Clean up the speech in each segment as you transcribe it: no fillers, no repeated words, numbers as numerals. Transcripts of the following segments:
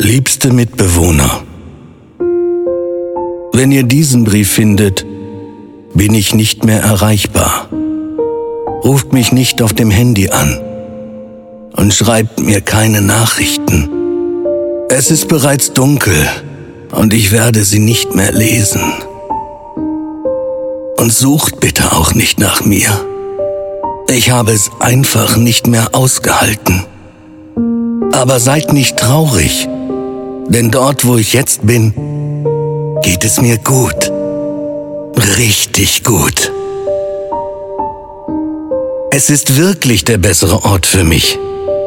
Liebste Mitbewohner, wenn ihr diesen Brief findet, bin ich nicht mehr erreichbar. Ruft mich nicht auf dem Handy an und schreibt mir keine Nachrichten. Es ist bereits dunkel und ich werde sie nicht mehr lesen. Und sucht bitte auch nicht nach mir. Ich habe es einfach nicht mehr ausgehalten. Aber seid nicht traurig, denn dort, wo ich jetzt bin, geht es mir gut. Richtig gut. Es ist wirklich der bessere Ort für mich.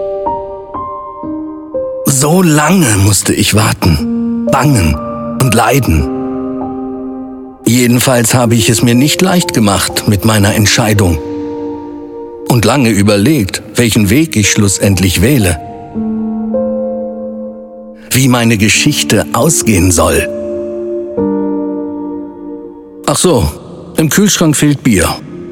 So lange musste ich warten, bangen und leiden. Jedenfalls habe ich es mir nicht leicht gemacht mit meiner Entscheidung und lange überlegt, welchen Weg ich schlussendlich wähle. Wie meine Geschichte ausgehen soll. Ach so, im Kühlschrank fehlt Bier.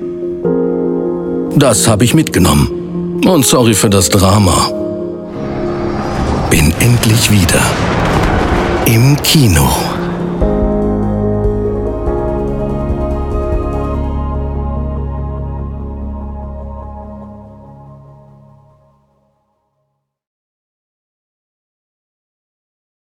Das habe ich mitgenommen. Und sorry für das Drama. Bin endlich wieder im Kino.